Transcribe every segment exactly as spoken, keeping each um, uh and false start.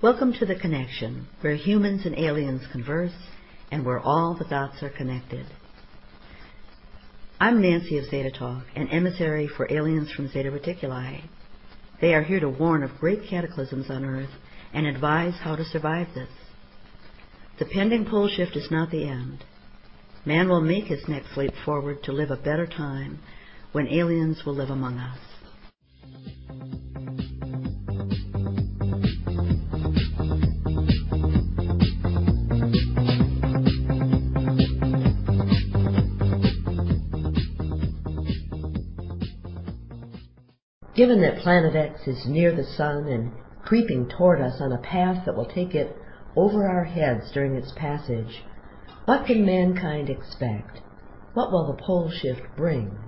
Welcome to The Connection, where humans and aliens converse and where all the dots are connected. I'm Nancy of Zeta Talk, an emissary for aliens from Zeta Reticuli. They are here to warn of great cataclysms on Earth and advise how to survive this. The pending pole shift is not the end. Man will make his next leap forward to live a better time when aliens will live among us. Given that Planet X is near the Sun and creeping toward us on a path that will take it over our heads during its passage, what can mankind expect? What will the pole shift bring?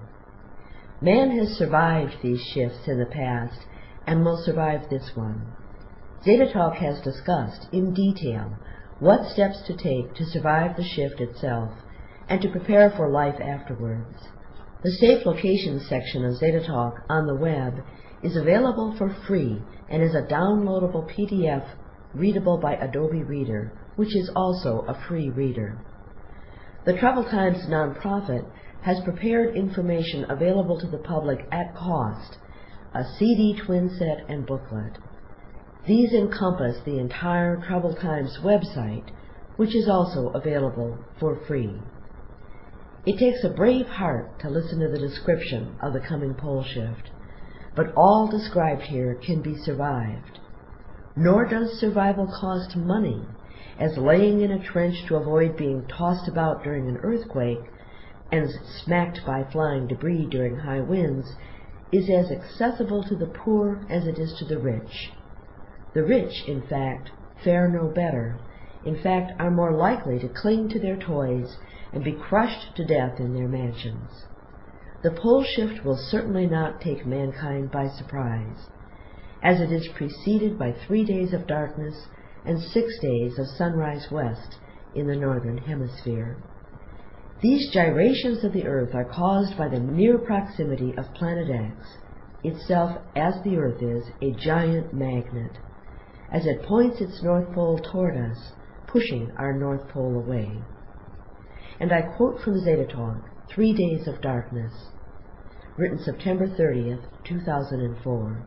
Man has survived these shifts in the past and will survive this one. Zeta Talk has discussed in detail what steps to take to survive the shift itself and to prepare for life afterwards. The Safe Locations section of Zeta Talk on the web is available for free and is a downloadable P D F readable by Adobe Reader, which is also a free reader. The Trouble Times nonprofit has prepared information available to the public at cost, a C D twin set and booklet. These encompass the entire Trouble Times website, which is also available for free. It takes a brave heart to listen to the description of the coming pole shift, but all described here can be survived. Nor does survival cost money, as laying in a trench to avoid being tossed about during an earthquake and smacked by flying debris during high winds is as accessible to the poor as it is to the rich. The rich, in fact, fare no better, in fact are more likely to cling to their toys and be crushed to death in their mansions. The pole shift will certainly not take mankind by surprise, as it is preceded by three days of darkness and six days of sunrise west in the northern hemisphere. These gyrations of the Earth are caused by the near proximity of Planet X, itself, as the Earth is, a giant magnet, as it points its North Pole toward us, pushing our North Pole away. And I quote from Zeta Talk, Three Days of Darkness, written September thirtieth, two thousand four.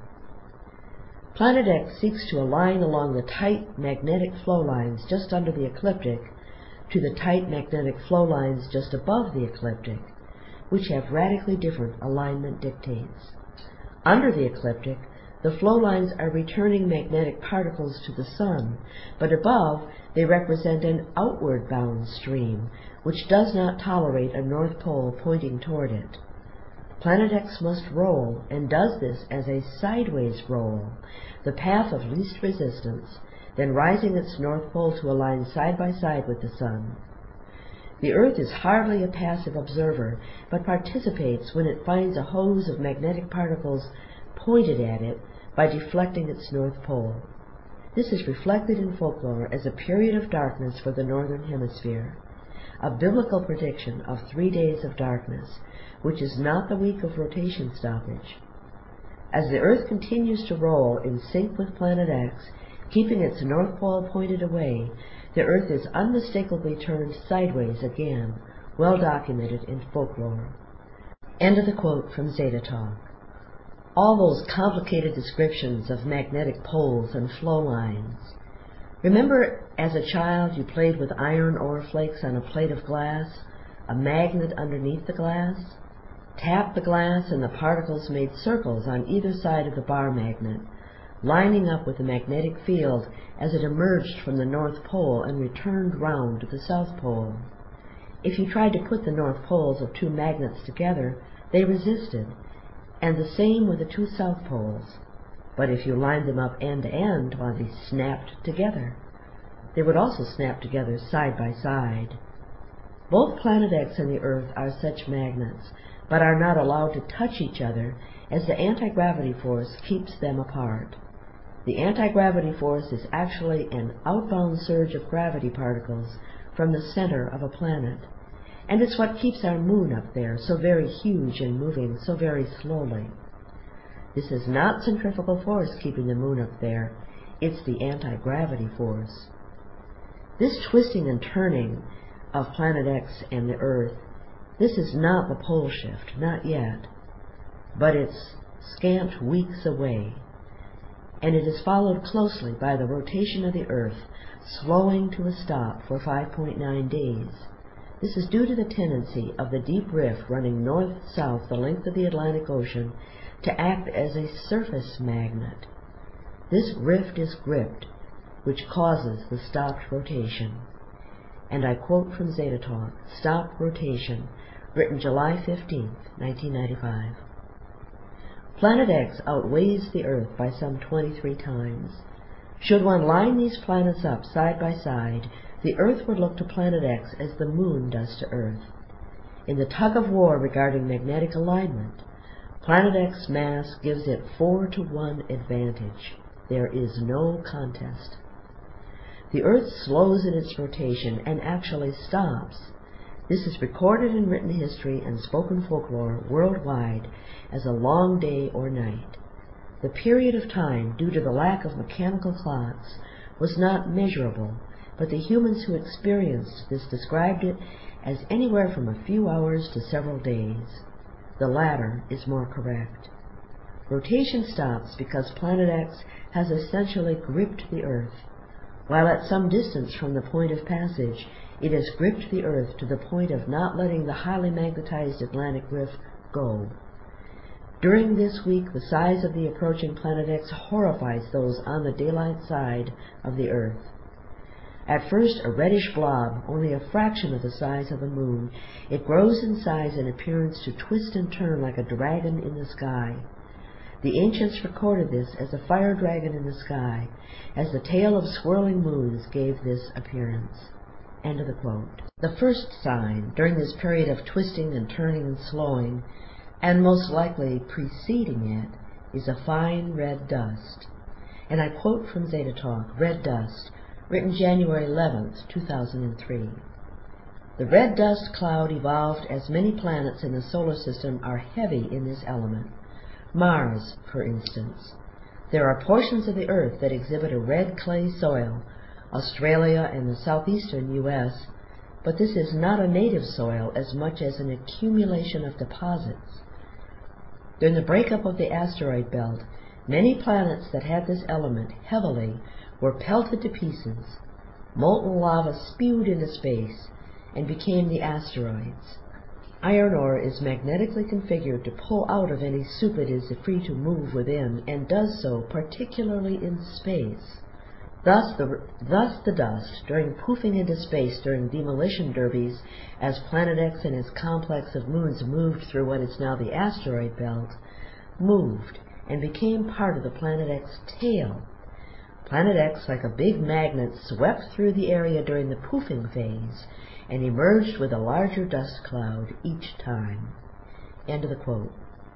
Planet X seeks to align along the tight magnetic flow lines just under the ecliptic to the tight magnetic flow lines just above the ecliptic, which have radically different alignment dictates. Under the ecliptic, the flow lines are returning magnetic particles to the Sun, but above they represent an outward-bound stream, which does not tolerate a North Pole pointing toward it. Planet X must roll, and does this as a sideways roll, the path of least resistance, then rising its North Pole to align side by side with the Sun. The Earth is hardly a passive observer, but participates when it finds a hose of magnetic particles pointed at it by deflecting its North Pole. This is reflected in folklore as a period of darkness for the Northern Hemisphere, a biblical prediction of three days of darkness, which is not the week of rotation stoppage. As the Earth continues to roll in sync with Planet X, keeping its North Pole pointed away, the Earth is unmistakably turned sideways again, well documented in folklore. End of the quote from Zeta Talk. All those complicated descriptions of magnetic poles and flow lines. Remember, as a child, you played with iron ore flakes on a plate of glass, a magnet underneath the glass? Tap the glass and the particles made circles on either side of the bar magnet, lining up with the magnetic field as it emerged from the North Pole and returned round to the South Pole. If you tried to put the North Poles of two magnets together, they resisted, and the same with the two South Poles. But if you lined them up end to end while they snapped together, they would also snap together side by side. Both Planet X and the Earth are such magnets, but are not allowed to touch each other as the anti-gravity force keeps them apart. The anti-gravity force is actually an outbound surge of gravity particles from the center of a planet, and it's what keeps our moon up there so very huge and moving so very slowly. This is not centrifugal force keeping the moon up there. It's the anti-gravity force. This twisting and turning of Planet X and the Earth, this is not the pole shift, not yet, but it's scant weeks away, and it is followed closely by the rotation of the Earth slowing to a stop for five point nine days. This is due to the tendency of the deep rift running north-south the length of the Atlantic Ocean to act as a surface magnet. This rift is gripped, which causes the stopped rotation. And I quote from Zeta Talk, Stop Rotation, written July fifteenth, nineteen ninety-five. Planet X outweighs the Earth by some twenty-three times. Should one line these planets up side by side, the Earth would look to Planet X as the Moon does to Earth. In the tug of war regarding magnetic alignment, Planet X mass gives it four to one advantage. There is no contest. The Earth slows in its rotation and actually stops. This is recorded in written history and spoken folklore worldwide as a long day or night. The period of time, due to the lack of mechanical clocks, was not measurable, but the humans who experienced this described it as anywhere from a few hours to several days. The latter is more correct. Rotation stops because Planet X has essentially gripped the Earth, while at some distance from the point of passage, it has gripped the Earth to the point of not letting the highly magnetized Atlantic Rift go. During this week, the size of the approaching Planet X horrifies those on the daylight side of the Earth. At first a reddish blob, only a fraction of the size of the Moon, it grows in size and appearance to twist and turn like a dragon in the sky. The ancients recorded this as a fire dragon in the sky, as the tail of swirling moons gave this appearance. End of the quote. The first sign during this period of twisting and turning and slowing, and most likely preceding it, is a fine red dust. And I quote from Zeta Talk, Red Dust, written January eleventh, two thousand three. The red dust cloud evolved as many planets in the solar system are heavy in this element. Mars, for instance. There are portions of the Earth that exhibit a red clay soil, Australia and the southeastern U S, but this is not a native soil as much as an accumulation of deposits. During the breakup of the asteroid belt, many planets that had this element heavily were pelted to pieces. Molten lava spewed into space and became the asteroids. Iron ore is magnetically configured to pull out of any soup it is free to move within, and does so particularly in space. Thus the, thus the dust, during poofing into space during demolition derbies, as Planet X and its complex of moons moved through what is now the asteroid belt, moved and became part of the Planet X tail. Planet X, like a big magnet, swept through the area during the poofing phase and emerged with a larger dust cloud each time. End of the quote.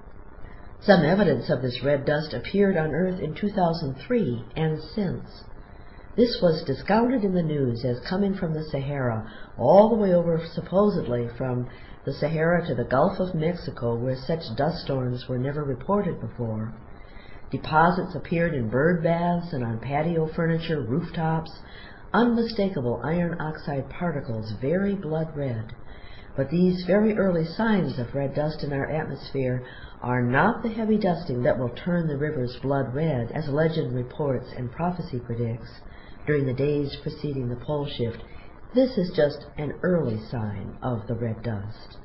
Some evidence of this red dust appeared on Earth in two thousand three and since. This was discounted in the news as coming from the Sahara, all the way over supposedly from the Sahara to the Gulf of Mexico, where such dust storms were never reported before. Deposits appeared in bird baths and on patio furniture, rooftops, unmistakable iron oxide particles, very blood red. But these very early signs of red dust in our atmosphere are not the heavy dusting that will turn the rivers blood red, as legend reports and prophecy predicts, during the days preceding the pole shift. This is just an early sign of the red dust,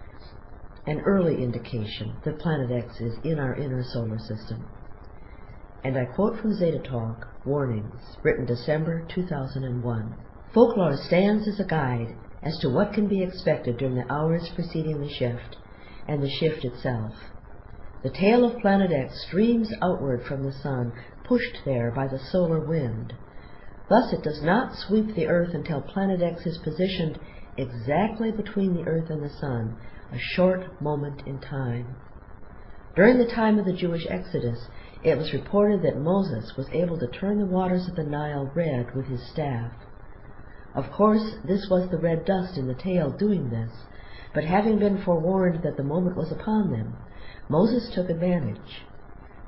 an early indication that Planet X is in our inner solar system. And I quote from Zeta Talk, Warnings, written December two thousand one. Folklore stands as a guide as to what can be expected during the hours preceding the shift, and the shift itself. The tail of Planet X streams outward from the Sun, pushed there by the solar wind. Thus it does not sweep the Earth until Planet X is positioned exactly between the Earth and the Sun, a short moment in time. During the time of the Jewish Exodus, it was reported that Moses was able to turn the waters of the Nile red with his staff. Of course, this was the red dust in the tail doing this, but having been forewarned that the moment was upon them, Moses took advantage.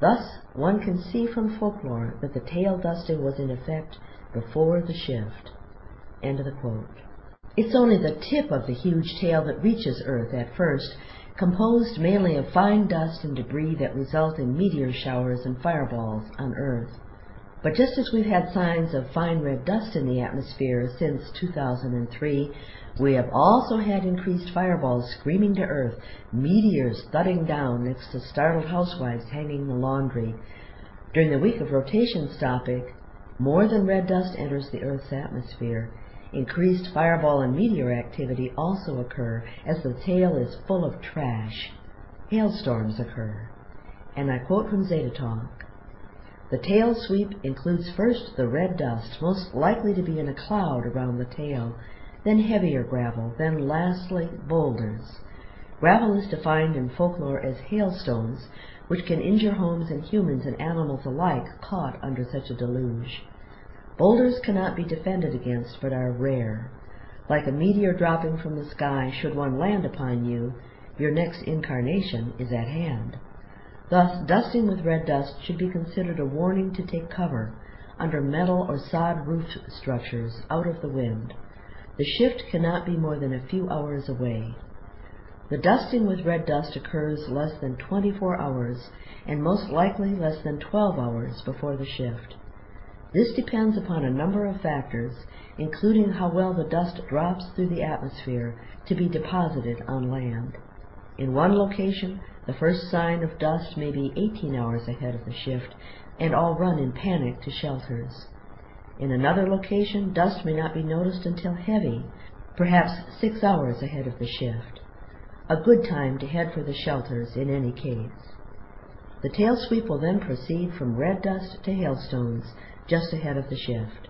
Thus, one can see from folklore that the tail dusting was in effect before the shift. End of the quote. It's only the tip of the huge tail that reaches Earth at first, composed mainly of fine dust and debris that result in meteor showers and fireballs on Earth. But just as we've had signs of fine red dust in the atmosphere since two thousand three, we have also had increased fireballs screaming to Earth, meteors thudding down next to startled housewives hanging the laundry. During the week of rotation stopping, more than red dust enters the Earth's atmosphere. Increased fireball and meteor activity also occur as the tail is full of trash. Hailstorms occur. And I quote from Zeta Talk, "The tail sweep includes first the red dust, most likely to be in a cloud around the tail, then heavier gravel, then lastly boulders. Gravel is defined in folklore as hailstones, which can injure homes and humans and animals alike caught under such a deluge. Boulders cannot be defended against, but are rare. Like a meteor dropping from the sky, should one land upon you, your next incarnation is at hand. Thus, dusting with red dust should be considered a warning to take cover under metal or sod roof structures out of the wind. The shift cannot be more than a few hours away. The dusting with red dust occurs less than twenty-four hours, and most likely less than twelve hours before the shift. This depends upon a number of factors, including how well the dust drops through the atmosphere to be deposited on land. In one location, the first sign of dust may be eighteen hours ahead of the shift, and all run in panic to shelters. In another location, dust may not be noticed until heavy, perhaps six hours ahead of the shift. A good time to head for the shelters in any case. The tail sweep will then proceed from red dust to hailstones just ahead of the shift.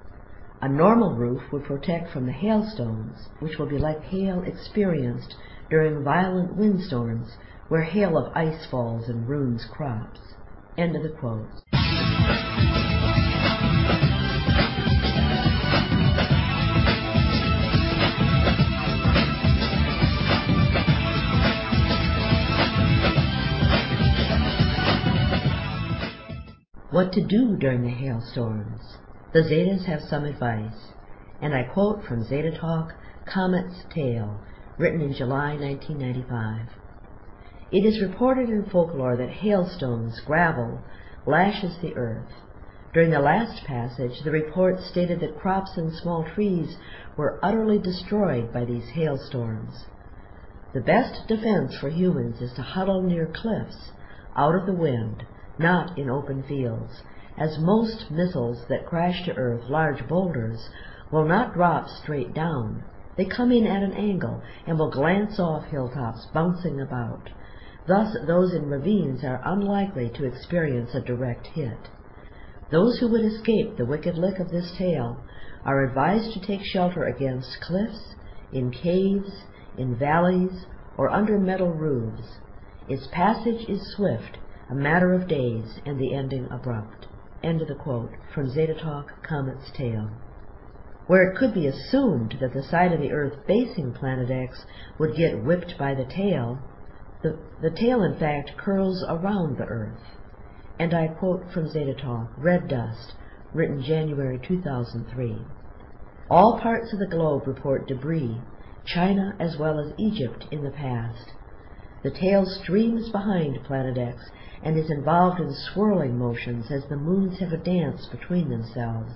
A normal roof would protect from the hailstones, which will be like hail experienced during violent windstorms where hail of ice falls and ruins crops." End of the quote. What to do during the hailstorms? The Zetas have some advice, and I quote from Zeta Talk, Comet's Tale, written in July nineteen ninety-five. "It is reported in folklore that hailstones, gravel, lashes the earth. During the last passage, the report stated that crops and small trees were utterly destroyed by these hailstorms. The best defense for humans is to huddle near cliffs, out of the wind, not in open fields, as most missiles that crash to earth, large boulders, will not drop straight down. They come in at an angle and will glance off hilltops, bouncing about. Thus, those in ravines are unlikely to experience a direct hit. Those who would escape the wicked lick of this tale are advised to take shelter against cliffs, in caves, in valleys, or under metal roofs. Its passage is swift, a matter of days, and the ending abrupt." End of the quote from Zeta Talk, Comet's Tale. Where it could be assumed that the side of the Earth facing Planet X would get whipped by the tail, the, the tail in fact curls around the Earth. And I quote from Zeta Talk, Red Dust, written January two thousand three. "All parts of the globe report debris, China as well as Egypt in the past. The tail streams behind Planet X and is involved in swirling motions as the moons have a dance between themselves.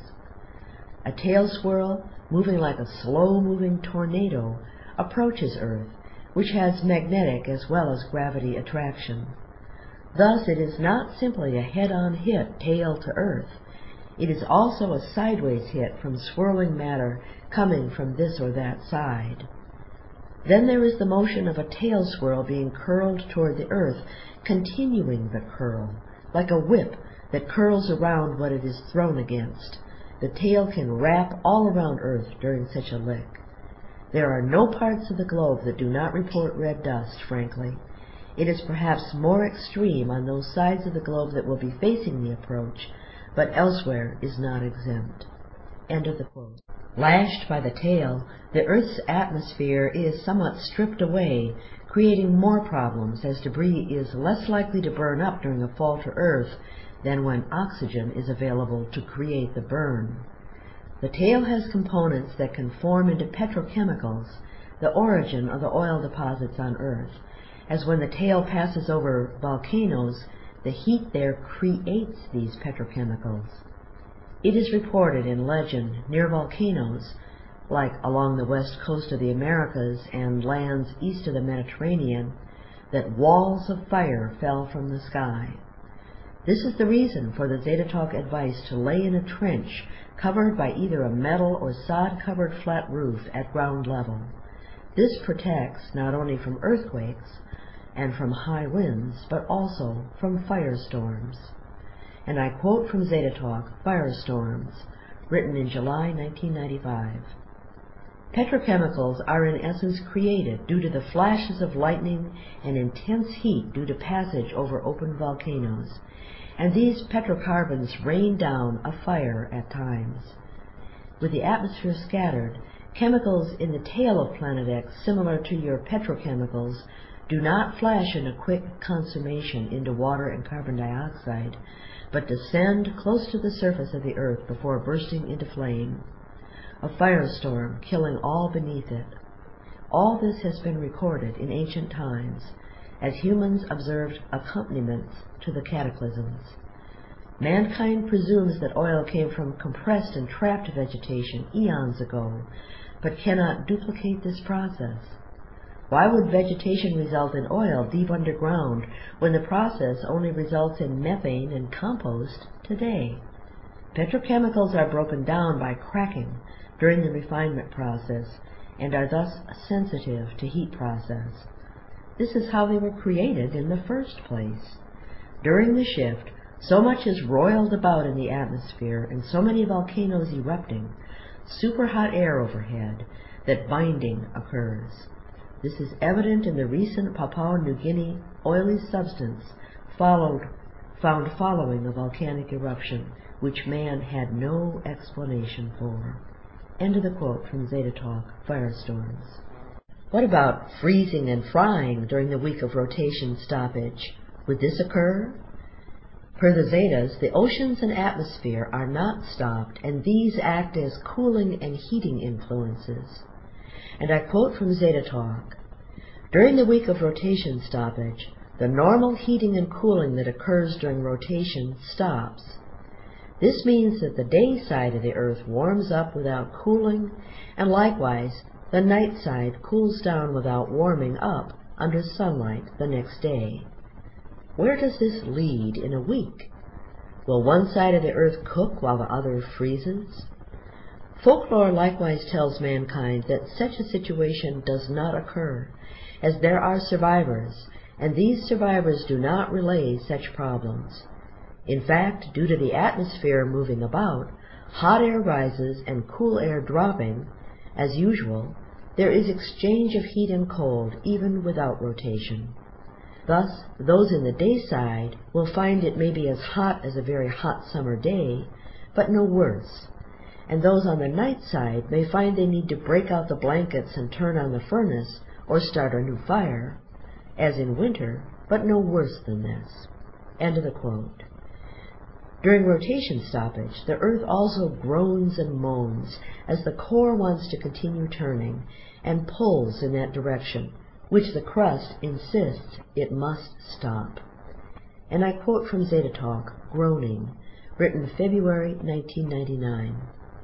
A tail swirl, moving like a slow-moving tornado, approaches Earth, which has magnetic as well as gravity attraction. Thus it is not simply a head-on hit tail to Earth. It is also a sideways hit from swirling matter coming from this or that side. Then there is the motion of a tail swirl being curled toward the Earth, continuing the curl, like a whip that curls around what it is thrown against. The tail can wrap all around Earth during such a lick. There are no parts of the globe that do not report red dust, frankly. It is perhaps more extreme on those sides of the globe that will be facing the approach, but elsewhere is not exempt." End of the quote. Lashed by the tail, the Earth's atmosphere is somewhat stripped away, creating more problems as debris is less likely to burn up during a fall to Earth than when oxygen is available to create the burn. The tail has components that can form into petrochemicals, the origin of the oil deposits on Earth, as when the tail passes over volcanoes, the heat there creates these petrochemicals. It is reported in legend near volcanoes, like along the west coast of the Americas and lands east of the Mediterranean, that walls of fire fell from the sky. This is the reason for the Zeta Talk advice to lay in a trench covered by either a metal or sod-covered flat roof at ground level. This protects not only from earthquakes and from high winds, but also from firestorms. And I quote from Zeta Talk, Firestorms, written in July nineteen ninety-five. Petrochemicals are in essence created due to the flashes of lightning and intense heat due to passage over open volcanoes, and these petrocarbons rain down a fire at times. With the atmosphere scattered, chemicals in the tail of Planet X, similar to your petrochemicals, do not flash in a quick consummation into water and carbon dioxide, but descend close to the surface of the Earth before bursting into flame. A firestorm killing all beneath it. All this has been recorded in ancient times, as humans observed accompaniments to the cataclysms. Mankind presumes that oil came from compressed and trapped vegetation eons ago, but cannot duplicate this process. Why would vegetation result in oil deep underground when the process only results in methane and compost today? Petrochemicals are broken down by cracking during the refinement process and are thus sensitive to heat process. This is how they were created in the first place. During the shift, so much is roiled about in the atmosphere and so many volcanoes erupting, super hot air overhead, that binding occurs. This is evident in the recent Papua New Guinea oily substance followed, found following a volcanic eruption, which man had no explanation for. End of the quote from Zeta Talk, Firestorms. What about freezing and frying during the week of rotation stoppage? Would this occur? Per the Zetas, the oceans and atmosphere are not stopped, and these act as cooling and heating influences. And I quote from Zeta Talk, during the week of rotation stoppage, the normal heating and cooling that occurs during rotation stops. This means that the day side of the Earth warms up without cooling, and likewise, the night side cools down without warming up under sunlight the next day. Where does this lead in a week? Will one side of the Earth cook while the other freezes? Folklore likewise tells mankind that such a situation does not occur, as there are survivors, and these survivors do not relay such problems. In fact, due to the atmosphere moving about, hot air rises and cool air dropping, as usual, there is exchange of heat and cold even without rotation. Thus, those in the day side will find it may be as hot as a very hot summer day, but no worse. And those on the night side may find they need to break out the blankets and turn on the furnace or start a new fire, as in winter, but no worse than this. End of the quote. During rotation stoppage, the Earth also groans and moans as the core wants to continue turning and pulls in that direction, which the crust insists it must stop. And I quote from Zeta Talk, Groaning, written February nineteen ninety-nine.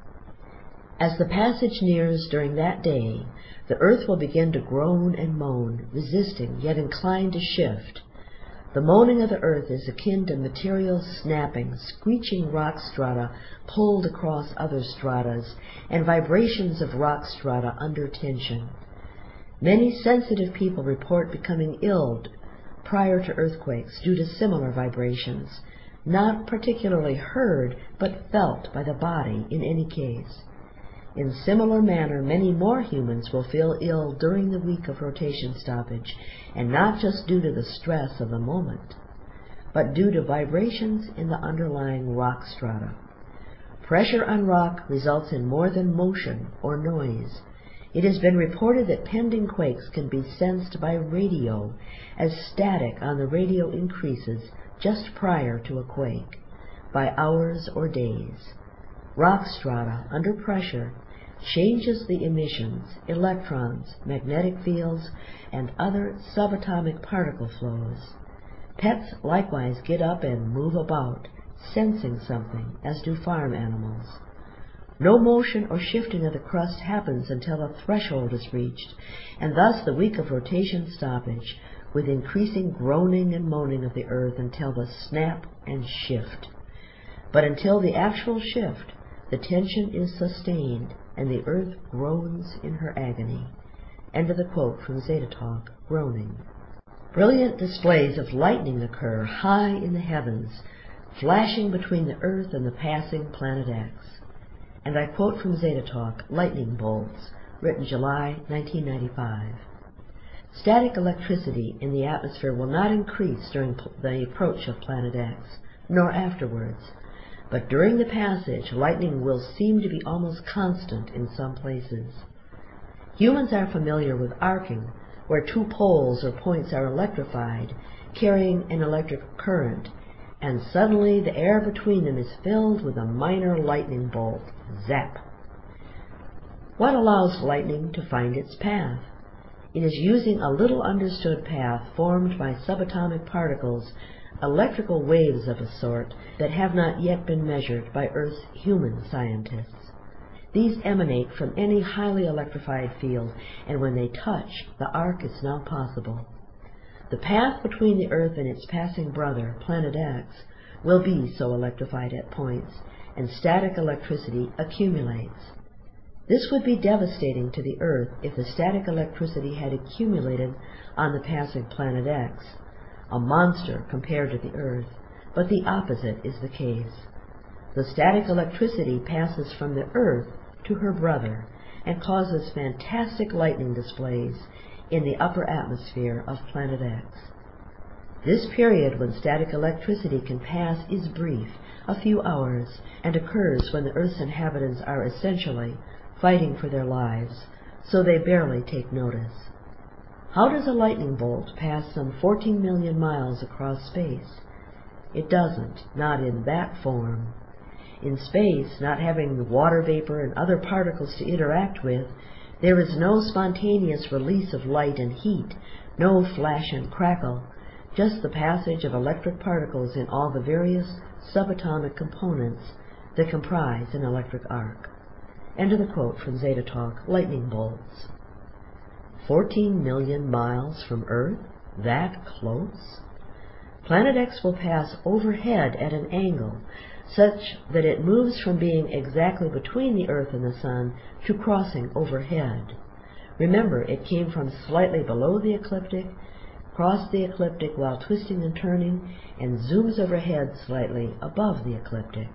As the passage nears during that day, the Earth will begin to groan and moan, resisting yet inclined to shift. The moaning of the Earth is akin to material snapping, screeching rock strata pulled across other stratas, and vibrations of rock strata under tension. Many sensitive people report becoming ill prior to earthquakes due to similar vibrations, not particularly heard but felt by the body in any case. In similar manner, many more humans will feel ill during the week of rotation stoppage, and not just due to the stress of the moment, but due to vibrations in the underlying rock strata. Pressure on rock results in more than motion or noise. It has been reported that pending quakes can be sensed by radio, as static on the radio increases just prior to a quake, by hours or days. Rock strata, under pressure, changes the emissions, electrons, magnetic fields, and other subatomic particle flows. Pets likewise get up and move about, sensing something, as do farm animals. No motion or shifting of the crust happens until a threshold is reached, and thus the week of rotation stoppage, with increasing groaning and moaning of the earth until the snap and shift. But until the actual shift, the tension is sustained, and the earth groans in her agony. End of the quote from Zeta Talk, Groaning. Brilliant displays of lightning occur high in the heavens, flashing between the earth and the passing planet X. And I quote from Zeta Talk, Lightning Bolts, written July nineteen ninety-five. Static electricity in the atmosphere will not increase during the approach of planet X, nor afterwards, but during the passage, lightning will seem to be almost constant in some places. Humans are familiar with arcing, where two poles or points are electrified, carrying an electric current, and suddenly the air between them is filled with a minor lightning bolt. Zap! What allows lightning to find its path? It is using a little understood path formed by subatomic particles, electrical waves of a sort that have not yet been measured by Earth's human scientists. These emanate from any highly electrified field, and when they touch, the arc is now possible. The path between the Earth and its passing brother, planet X, will be so electrified at points, and static electricity accumulates. This would be devastating to the Earth if the static electricity had accumulated on the passing planet X, a monster compared to the Earth, but the opposite is the case. The static electricity passes from the Earth to her brother and causes fantastic lightning displays in the upper atmosphere of planet X. This period when static electricity can pass is brief, a few hours, and occurs when the Earth's inhabitants are essentially fighting for their lives, so they barely take notice. How does a lightning bolt pass some fourteen million miles across space? It doesn't, not in that form. In space, not having water vapor and other particles to interact with, there is no spontaneous release of light and heat, no flash and crackle, just the passage of electric particles in all the various subatomic components that comprise an electric arc. End of the quote from Zeta Talk, Lightning Bolts. Fourteen million miles from Earth? That close? Planet X will pass overhead at an angle, such that it moves from being exactly between the Earth and the Sun to crossing overhead. Remember, it came from slightly below the ecliptic, crossed the ecliptic while twisting and turning, and zooms overhead slightly above the ecliptic.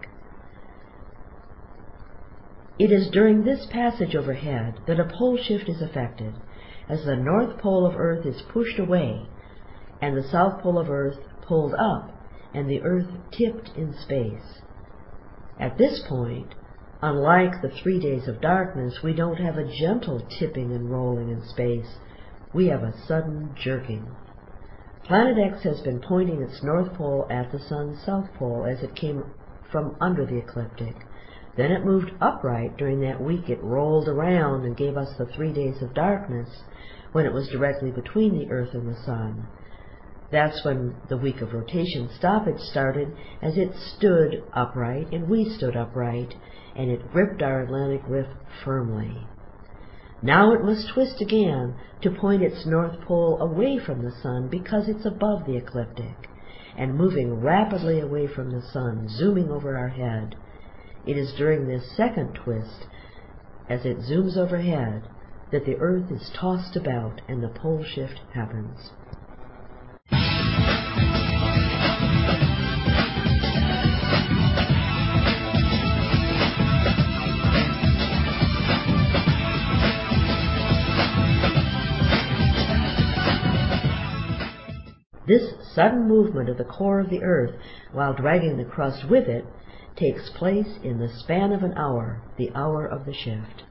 It is during this passage overhead that a pole shift is effected, as the north pole of Earth is pushed away, and the south pole of Earth pulled up, and the Earth tipped in space. At this point, unlike the three days of darkness, we don't have a gentle tipping and rolling in space. We have a sudden jerking. Planet X has been pointing its north pole at the Sun's south pole as it came from under the ecliptic. Then it moved upright during that week it rolled around and gave us the three days of darkness, when it was directly between the Earth and the Sun. That's when the week of rotation stoppage started, as it stood upright and we stood upright, and it gripped our Atlantic Rift firmly. Now it must twist again to point its north pole away from the Sun because it's above the ecliptic, and moving rapidly away from the Sun, zooming over our head. It is during this second twist, as it zooms overhead, that the Earth is tossed about and the pole shift happens. This sudden movement of the core of the Earth, while dragging the crust with it, takes place in the span of an hour, the hour of the shift.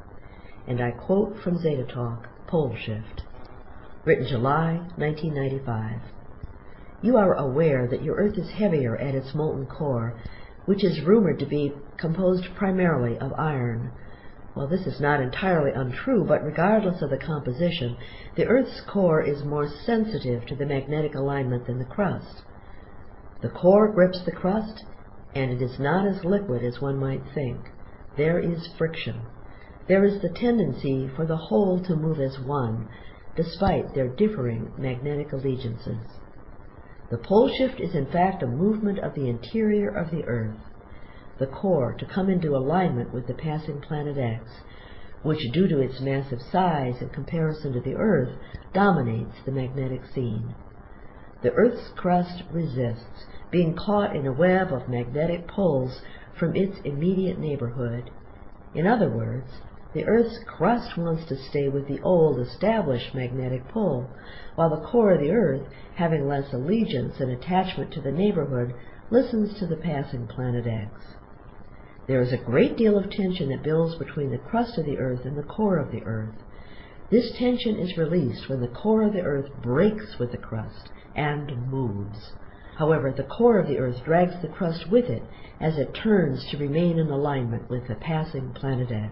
And I quote from Zeta Talk, Pole Shift, written July nineteen ninety-five. You are aware that your Earth is heavier at its molten core, which is rumored to be composed primarily of iron. Well, this is not entirely untrue, but regardless of the composition, the Earth's core is more sensitive to the magnetic alignment than the crust. The core grips the crust, and it is not as liquid as one might think. There is friction. There is the tendency for the whole to move as one, despite their differing magnetic allegiances. The pole shift is in fact a movement of the interior of the Earth, the core to come into alignment with the passing planet X, which, due to its massive size in comparison to the Earth, dominates the magnetic scene. The Earth's crust resists, being caught in a web of magnetic poles from its immediate neighborhood. In other words, the Earth's crust wants to stay with the old established magnetic pole, while the core of the Earth, having less allegiance and attachment to the neighborhood, listens to the passing planet X. There is a great deal of tension that builds between the crust of the Earth and the core of the Earth. This tension is released when the core of the Earth breaks with the crust and moves. However, the core of the Earth drags the crust with it as it turns to remain in alignment with the passing planet X.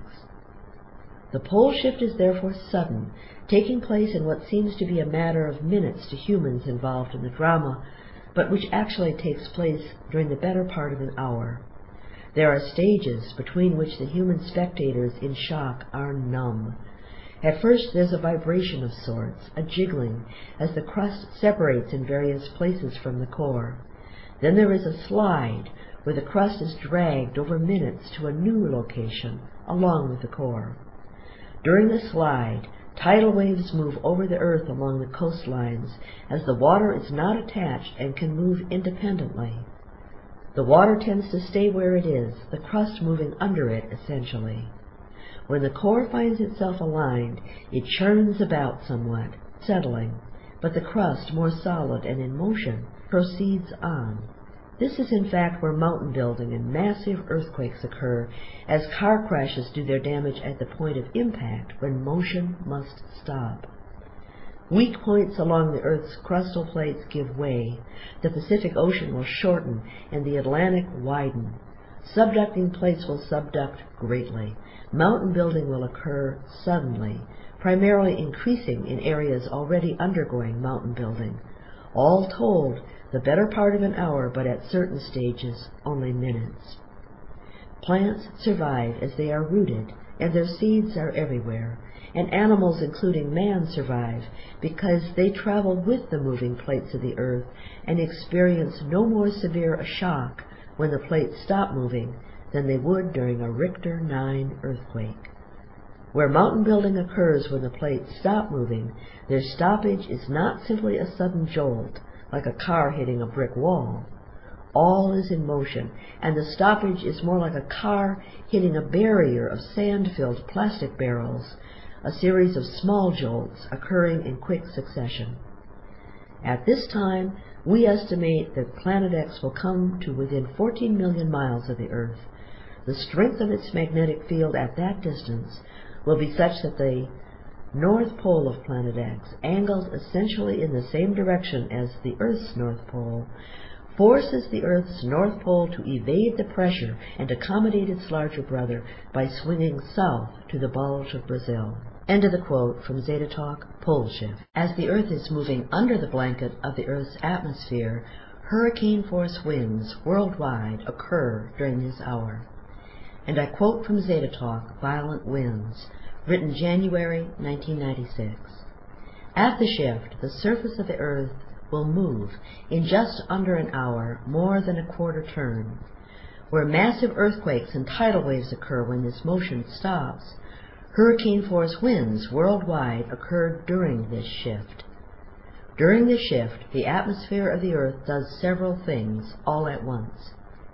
The pole shift is therefore sudden, taking place in what seems to be a matter of minutes to humans involved in the drama, but which actually takes place during the better part of an hour. There are stages between which the human spectators in shock are numb. At first there's a vibration of sorts, a jiggling, as the crust separates in various places from the core. Then there is a slide, where the crust is dragged over minutes to a new location, along with the core. During the slide, tidal waves move over the Earth along the coastlines, as the water is not attached and can move independently. The water tends to stay where it is, the crust moving under it essentially. When the core finds itself aligned, it churns about somewhat, settling, but the crust, more solid and in motion, proceeds on. This is in fact where mountain building and massive earthquakes occur, as car crashes do their damage at the point of impact when motion must stop. Weak points along the Earth's crustal plates give way. The Pacific Ocean will shorten and the Atlantic widen. Subducting plates will subduct greatly. Mountain building will occur suddenly, primarily increasing in areas already undergoing mountain building. All told, the better part of an hour, but at certain stages, only minutes. Plants survive as they are rooted, and their seeds are everywhere, and animals, including man, survive because they travel with the moving plates of the Earth and experience no more severe a shock when the plates stop moving than they would during a Richter nine earthquake. Where mountain building occurs when the plates stop moving, their stoppage is not simply a sudden jolt, like a car hitting a brick wall. All is in motion, and the stoppage is more like a car hitting a barrier of sand-filled plastic barrels, a series of small jolts occurring in quick succession. At this time, we estimate that Planet X will come to within fourteen million miles of the Earth. The strength of its magnetic field at that distance will be such that the north pole of Planet X, angled essentially in the same direction as the Earth's north pole, forces the Earth's north pole to evade the pressure and accommodate its larger brother by swinging south to the bulge of Brazil. End of the quote from Zeta Talk, Pole Shift. As the Earth is moving under the blanket of the Earth's atmosphere, hurricane-force winds worldwide occur during this hour. And I quote from Zeta Talk, Violent Winds, written January nineteen ninety-six. At the shift, the surface of the Earth will move in just under an hour, more than a quarter turn. Where massive earthquakes and tidal waves occur when this motion stops, hurricane-force winds worldwide occur during this shift. During the shift, the atmosphere of the Earth does several things all at once.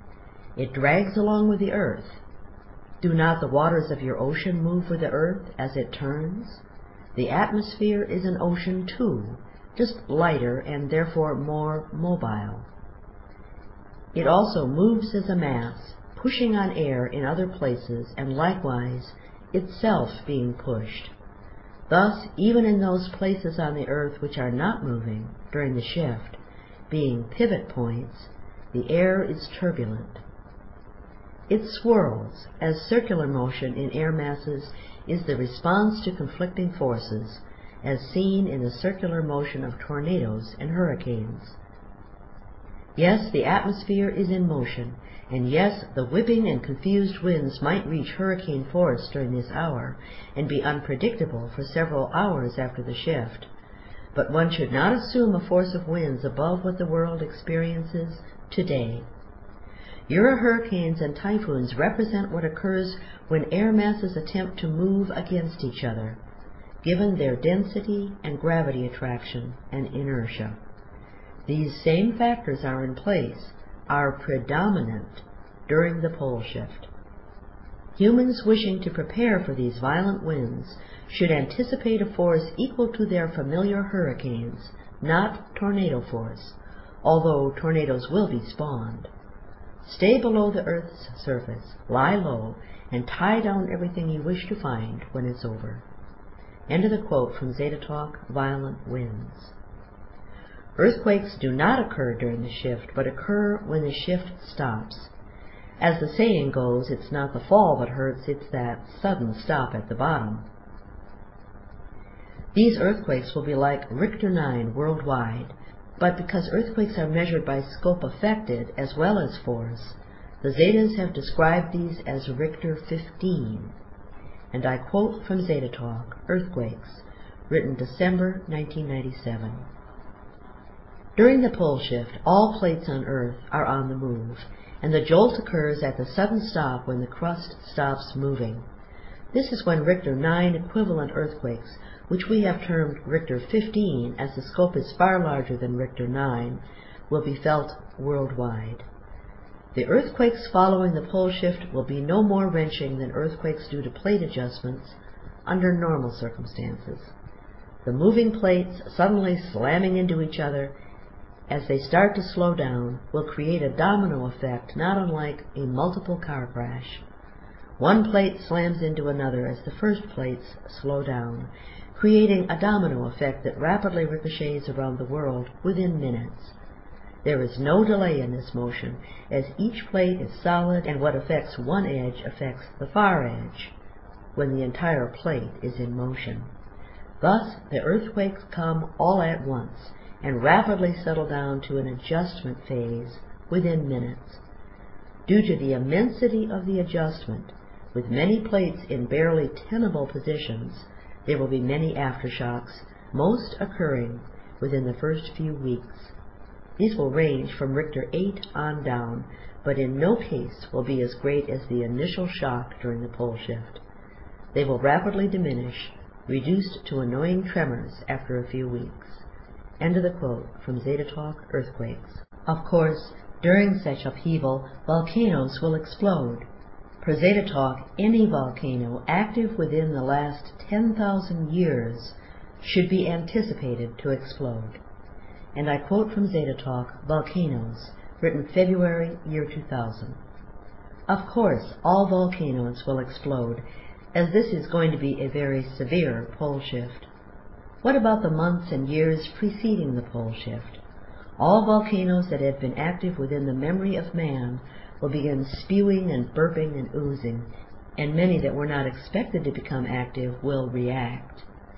It drags along with the Earth. Do not the waters of your ocean move with the Earth as it turns? The atmosphere is an ocean too, just lighter and therefore more mobile. It also moves as a mass, pushing on air in other places, and likewise itself being pushed. Thus, even in those places on the earth which are not moving during the shift, being pivot points, the air is turbulent. It swirls, as circular motion in air masses is the response to conflicting forces, as seen in the circular motion of tornadoes and hurricanes. Yes, the atmosphere is in motion, and yes, the whipping and confused winds might reach hurricane force during this hour and be unpredictable for several hours after the shift. But one should not assume a force of winds above what the world experiences today. Eurohurricanes and typhoons represent what occurs when air masses attempt to move against each other, given their density and gravity attraction and inertia. These same factors are in place, are predominant during the pole shift. Humans wishing to prepare for these violent winds should anticipate a force equal to their familiar hurricanes, not tornado force, although tornadoes will be spawned. Stay below the Earth's surface, lie low, and tie down everything you wish to find when it's over. End of the quote from Zeta Talk, Violent Winds. Earthquakes do not occur during the shift, but occur when the shift stops. As the saying goes, it's not the fall that hurts, it's that sudden stop at the bottom. These earthquakes will be like Richter nine worldwide, but because earthquakes are measured by scope affected as well as force, the Zetas have described these as Richter fifteen. And I quote from Zeta Talk, Earthquakes, written December nineteen ninety-seven. During the pole shift, all plates on Earth are on the move, and the jolt occurs at the sudden stop when the crust stops moving. This is when Richter nine equivalent earthquakes, which we have termed Richter fifteen as the scope is far larger than Richter nine, will be felt worldwide. The earthquakes following the pole shift will be no more wrenching than earthquakes due to plate adjustments under normal circumstances. The moving plates suddenly slamming into each other as they start to slow down will create a domino effect not unlike a multiple car crash. One plate slams into another as the first plates slow down, creating a domino effect that rapidly ricochets around the world within minutes. There is no delay in this motion, as each plate is solid and what affects one edge affects the far edge when the entire plate is in motion. Thus, the earthquakes come all at once and rapidly settle down to an adjustment phase within minutes. Due to the immensity of the adjustment, with many plates in barely tenable positions, there will be many aftershocks, most occurring within the first few weeks. These will range from Richter eight on down, but in no case will be as great as the initial shock during the pole shift. They will rapidly diminish, reduced to annoying tremors after a few weeks. End of the quote from Zeta Talk, Earthquakes. Of course, during such upheaval, volcanoes will explode. Per Zeta Talk, any volcano active within the last ten thousand years should be anticipated to explode. And I quote from Zeta Talk, Volcanoes, written February year two thousand. Of course, all volcanoes will explode, as this is going to be a very severe pole shift. What about the months and years preceding the pole shift? All volcanoes that have been active within the memory of man will begin spewing and burping and oozing, and many that were not expected to become active will react.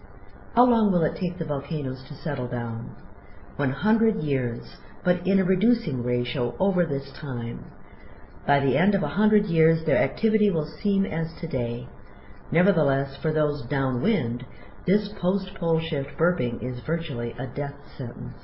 How long will it take the volcanoes to settle down? one hundred years, but in a reducing ratio over this time. By the end of a hundred years, their activity will seem as today. Nevertheless, for those downwind, this post-pole shift burping is virtually a death sentence.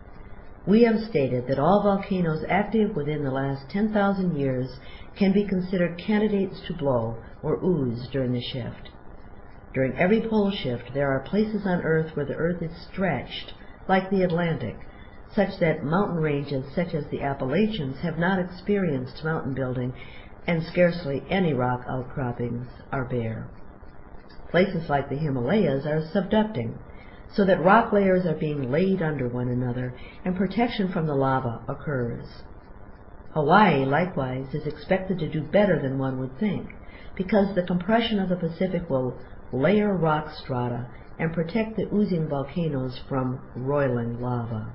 We have stated that all volcanoes active within the last ten thousand years can be considered candidates to blow or ooze during the shift. During every pole shift, there are places on Earth where the Earth is stretched, like the Atlantic, such that mountain ranges such as the Appalachians have not experienced mountain building, and scarcely any rock outcroppings are bare. Places like the Himalayas are subducting, so that rock layers are being laid under one another, and protection from the lava occurs. Hawaii, likewise, is expected to do better than one would think, because the compression of the Pacific will layer rock strata and protect the oozing volcanoes from roiling lava.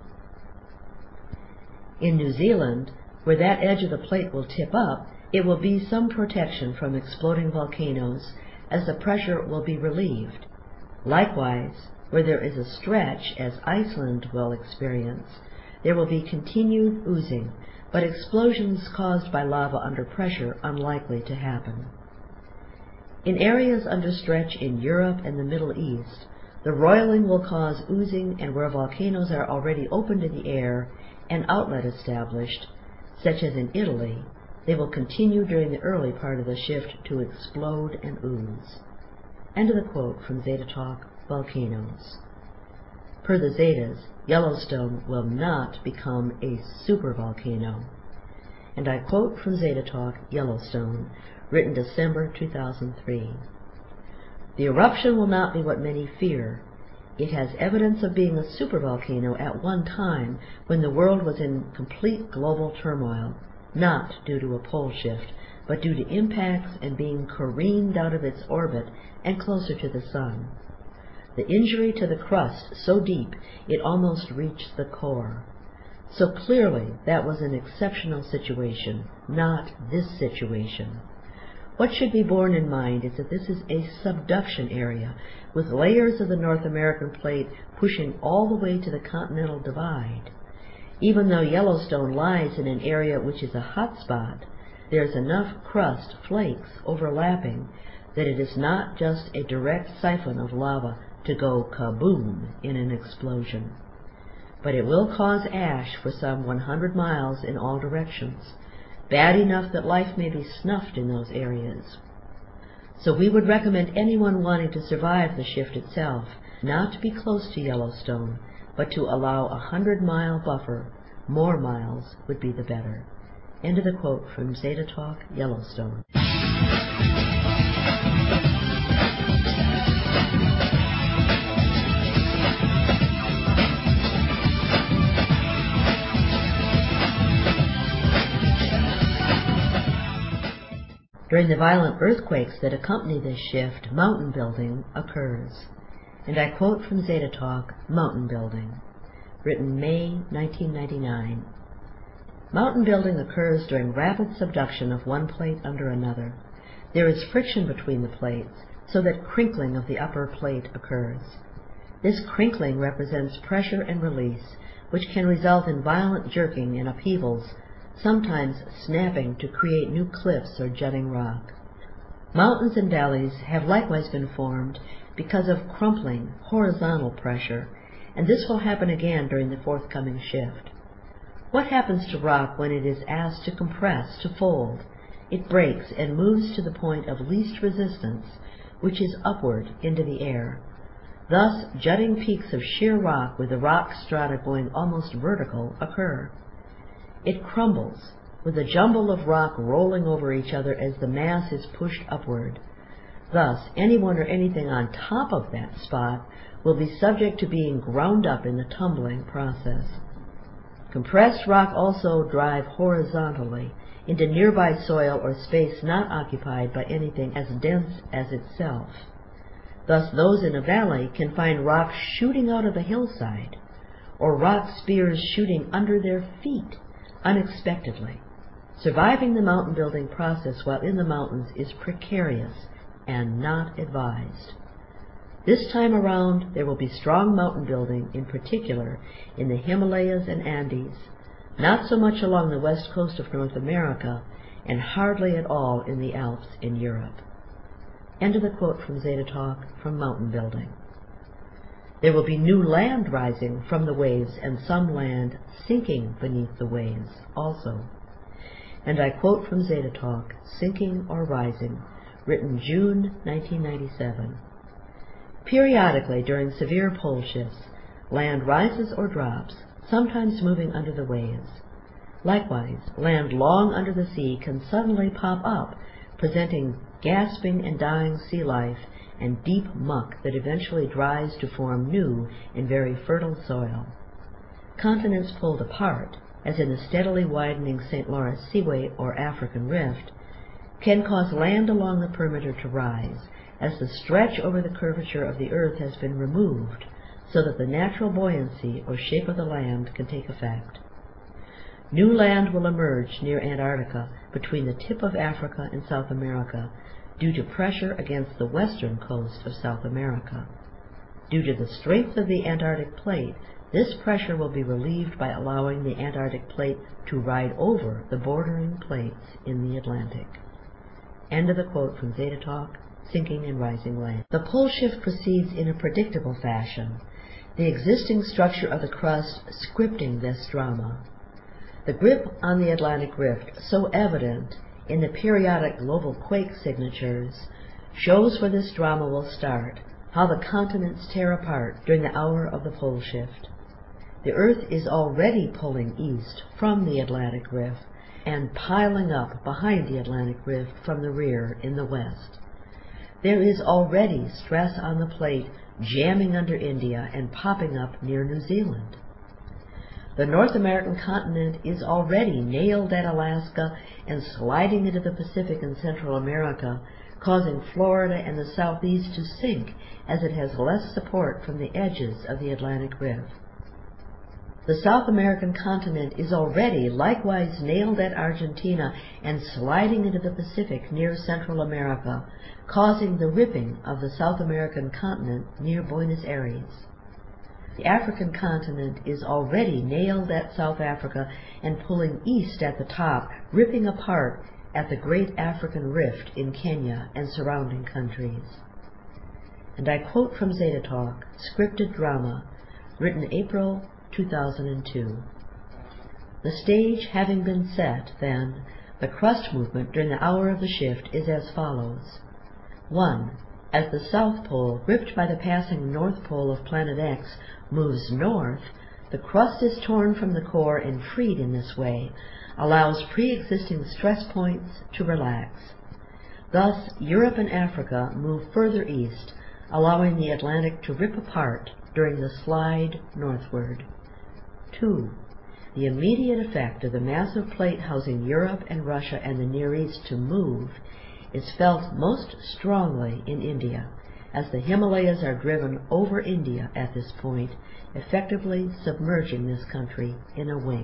In New Zealand, where that edge of the plate will tip up, it will be some protection from exploding volcanoes, as the pressure will be relieved. Likewise, where there is a stretch, as Iceland will experience, there will be continued oozing, but explosions caused by lava under pressure unlikely to happen. In areas under stretch in Europe and the Middle East, the roiling will cause oozing, and where volcanoes are already open to the air and outlet established, such as in Italy, they will continue during the early part of the shift to explode and ooze. End of the quote from Zeta Talk, Volcanoes. Per the Zetas, Yellowstone will not become a supervolcano. And I quote from Zeta Talk, Yellowstone, written December two thousand three. The eruption will not be what many fear. It has evidence of being a supervolcano at one time when the world was in complete global turmoil, not due to a pole shift, but due to impacts and being careened out of its orbit and closer to the sun. The injury to the crust so deep it almost reached the core. So clearly that was an exceptional situation, not this situation. What should be borne in mind is that this is a subduction area, with layers of the North American plate pushing all the way to the continental divide. Even though Yellowstone lies in an area which is a hot spot, there is enough crust flakes overlapping that it is not just a direct siphon of lava to go kaboom in an explosion. But it will cause ash for some one hundred miles in all directions, bad enough that life may be snuffed in those areas. So we would recommend anyone wanting to survive the shift itself not to be close to Yellowstone, but to allow a hundred-mile buffer. More miles would be the better. End of the quote from Zeta Talk, Yellowstone. During the violent earthquakes that accompany this shift, mountain building occurs. And I quote from Zeta Talk, Mountain Building, written May nineteen ninety-nine. Mountain building occurs during rapid subduction of one plate under another. There is friction between the plates, so that crinkling of the upper plate occurs. This crinkling represents pressure and release, which can result in violent jerking and upheavals, sometimes snapping to create new cliffs or jutting rock. Mountains and valleys have likewise been formed because of crumpling, horizontal pressure, and this will happen again during the forthcoming shift. What happens to rock when it is asked to compress, to fold? It breaks and moves to the point of least resistance, which is upward into the air. Thus, jutting peaks of sheer rock with the rock strata going almost vertical occur. It crumbles, with a jumble of rock rolling over each other as the mass is pushed upward. Thus, anyone or anything on top of that spot will be subject to being ground up in the tumbling process. Compressed rock also drive horizontally into nearby soil or space not occupied by anything as dense as itself. Thus, those in a valley can find rock shooting out of the hillside, or rock spears shooting under their feet unexpectedly. Surviving the mountain building process while in the mountains is precarious and not advised. This time around, there will be strong mountain building, in particular in the Himalayas and Andes, not so much along the west coast of North America, and hardly at all in the Alps in Europe. End of the quote from Zeta Talk, from Mountain Building. There will be new land rising from the waves, and some land sinking beneath the waves also. And I quote from Zeta Talk, Sinking or Rising, written June nineteen ninety-seven. Periodically during severe pole shifts, land rises or drops, sometimes moving under the waves. Likewise, land long under the sea can suddenly pop up, presenting gasping and dying sea life and deep muck that eventually dries to form new and very fertile soil. Continents pulled apart, as in the steadily widening Saint Lawrence Seaway or African Rift, can cause land along the perimeter to rise, as the stretch over the curvature of the earth has been removed, so that the natural buoyancy or shape of the land can take effect. New land will emerge near Antarctica between the tip of Africa and South America due to pressure against the western coast of South America. Due to the strength of the Antarctic plate, this pressure will be relieved by allowing the Antarctic plate to ride over the bordering plates in the Atlantic. End of the quote from Zeta Talk, Sinking and Rising Land. The pole shift proceeds in a predictable fashion, the existing structure of the crust scripting this drama. The grip on the Atlantic Rift, so evident in the periodic global quake signatures, shows where this drama will start, how the continents tear apart during the hour of the pole shift. The Earth is already pulling east from the Atlantic Rift and piling up behind the Atlantic Rift from the rear in the west. There is already stress on the plate jamming under India and popping up near New Zealand. The North American continent is already nailed at Alaska and sliding into the Pacific and Central America, causing Florida and the Southeast to sink as it has less support from the edges of the Atlantic Rift. The South American continent is already likewise nailed at Argentina and sliding into the Pacific near Central America, causing the ripping of the South American continent near Buenos Aires. The African continent is already nailed at South Africa and pulling east at the top, ripping apart at the Great African Rift in Kenya and surrounding countries. And I quote from Zeta Talk, Scripted Drama, written April two thousand two. The stage having been set, then, the crust movement during the hour of the shift is as follows. one. As the South Pole, gripped by the passing North Pole of Planet X, moves north, the crust is torn from the core and freed in this way, allows pre-existing stress points to relax. Thus, Europe and Africa move further east, allowing the Atlantic to rip apart during the slide northward. two. The immediate effect of the massive plate housing Europe and Russia and the Near East to move is felt most strongly in India, as the Himalayas are driven over India at this point, effectively submerging this country in a wink.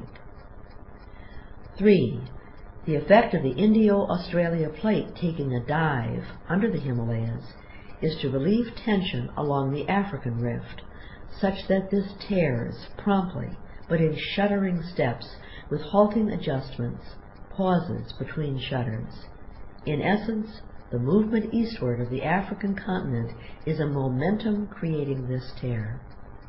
three. The effect of the Indo-Australia plate taking a dive under the Himalayas is to relieve tension along the African Rift, such that this tears promptly, but in shuddering steps, with halting adjustments, pauses between shudders. In essence, the movement eastward of the African continent is a momentum creating this tear.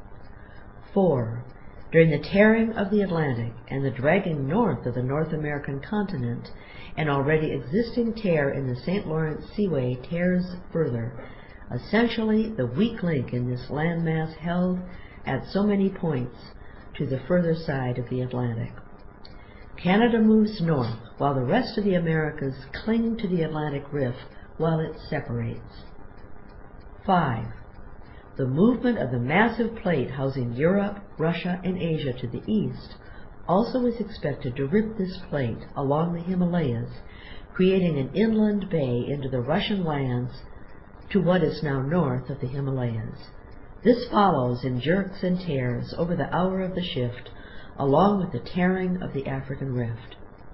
four. During the tearing of the Atlantic and the dragging north of the North American continent, an already existing tear in the Saint Lawrence Seaway tears further, essentially the weak link in this landmass held at so many points to the further side of the Atlantic. Canada moves north, while the rest of the Americas cling to the Atlantic Rift while it separates. five. The movement of the massive plate housing Europe, Russia, and Asia to the east also is expected to rip this plate along the Himalayas, creating an inland bay into the Russian lands to what is now north of the Himalayas. This follows in jerks and tears over the hour of the shift, along with the tearing of the African Rift.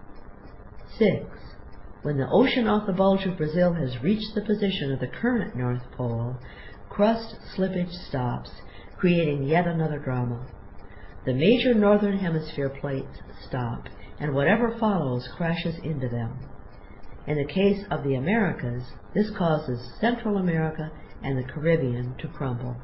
six. When the ocean off the bulge of Brazil has reached the position of the current North Pole, crust slippage stops, creating yet another drama. The major northern hemisphere plates stop, and whatever follows crashes into them. In the case of the Americas, this causes Central America and the Caribbean to crumble.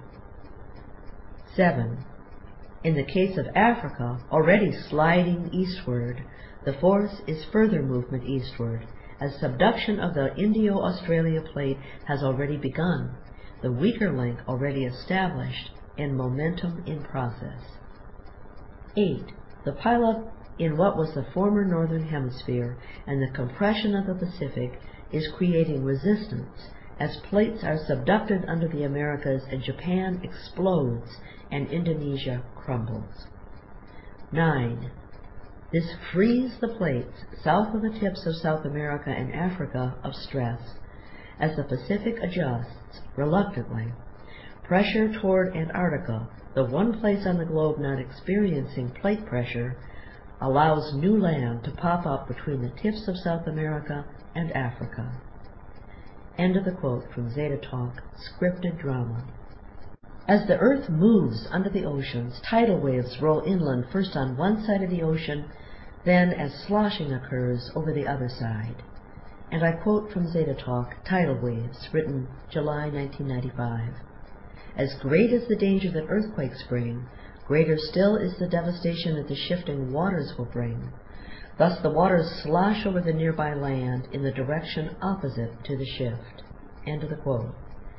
seven. In the case of Africa, already sliding eastward, the force is further movement eastward, as subduction of the Indo-Australia plate has already begun, the weaker link already established, and momentum in process. eight. The pileup in what was the former northern hemisphere and the compression of the Pacific is creating resistance, as plates are subducted under the Americas and Japan explodes and Indonesia crumbles. nine. This frees the plates south of the tips of South America and Africa of stress. As the Pacific adjusts, reluctantly, pressure toward Antarctica, the one place on the globe not experiencing plate pressure, allows new land to pop up between the tips of South America and Africa. End of the quote from Zeta Talk, scripted drama. As the Earth moves under the oceans, tidal waves roll inland first on one side of the ocean, then as sloshing occurs over the other side. And I quote from Zeta Talk, Tidal Waves, written July nineteen ninety-five. As great is the danger that earthquakes bring, greater still is the devastation that the shifting waters will bring. Thus the waters slosh over the nearby land in the direction opposite to the shift. End of the quote.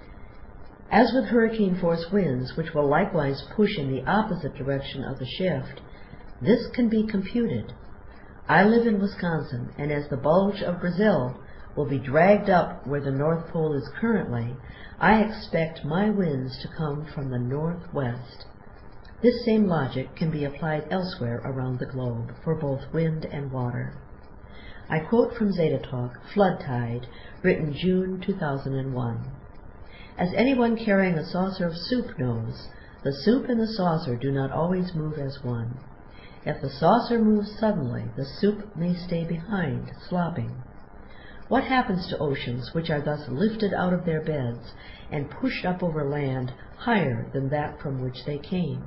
As with hurricane-force winds, which will likewise push in the opposite direction of the shift, this can be computed. I live in Wisconsin, and as the bulge of Brazil will be dragged up where the North Pole is currently, I expect my winds to come from the northwest. This same logic can be applied elsewhere around the globe for both wind and water. I quote from Zeta Talk, Flood Tide, written June two thousand one. As anyone carrying a saucer of soup knows, the soup and the saucer do not always move as one. If the saucer moves suddenly, the soup may stay behind, slopping. What happens to oceans which are thus lifted out of their beds and pushed up over land higher than that from which they came?